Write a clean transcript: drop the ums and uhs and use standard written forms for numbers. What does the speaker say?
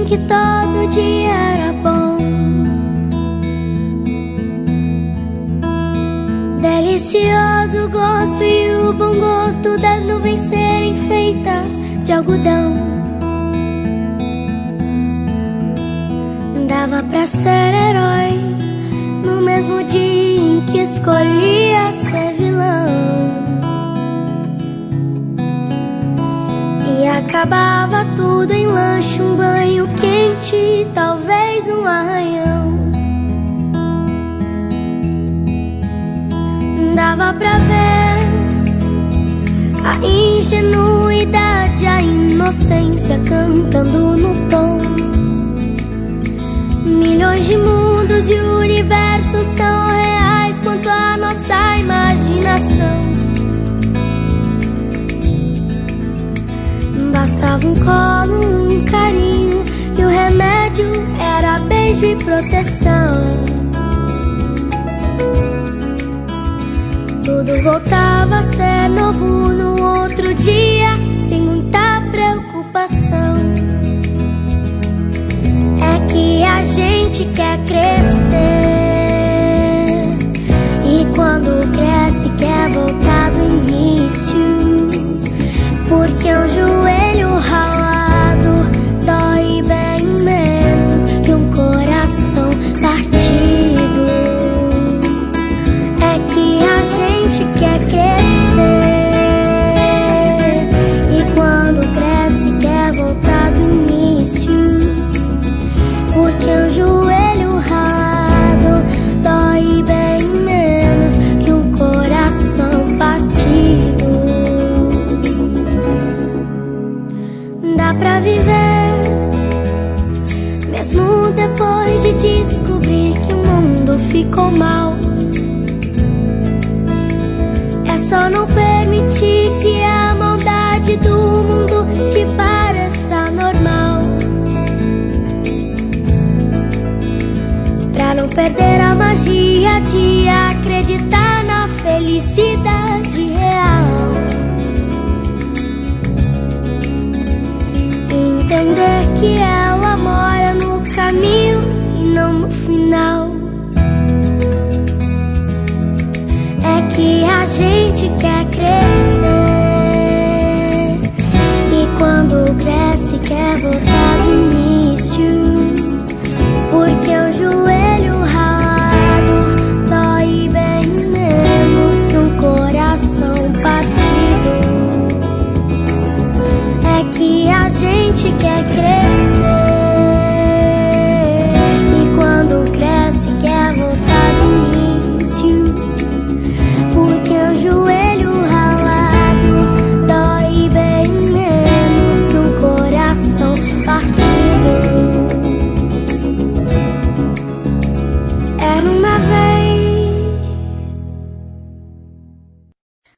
que todo dia era bom. Delicioso gosto e o bom gosto das nuvens serem feitas de algodão. Dava pra ser herói no mesmo dia em que escolhia ser vilão. E acabava tudo em lanche, um banho quente, talvez um arranhão. Dava pra ver a ingenuidade, a inocência cantando no tom. Milhões de mundos e universos tão reais quanto a nossa imaginação. Bastava um colo, um carinho, e o remédio era beijo e proteção. Tudo voltava a ser novo no outro dia, sem muita preocupação. É que a gente quer crescer, e quando cresce quer voltar do início. Porque um joelho ralado dói bem menos que um coração partido. É que a gente quer crescer, e quando cresce quer voltar do início. Porque um joelho ralado dói bem menos que um coração partido. Dá pra viver, mesmo depois de descobrir que o mundo ficou mal. É só não permitir que a maldade do mundo te pareça normal. Pra não perder a magia de acreditar na felicidade real. Entender que ela mora no caminho e não no final. É que a gente quer crescer,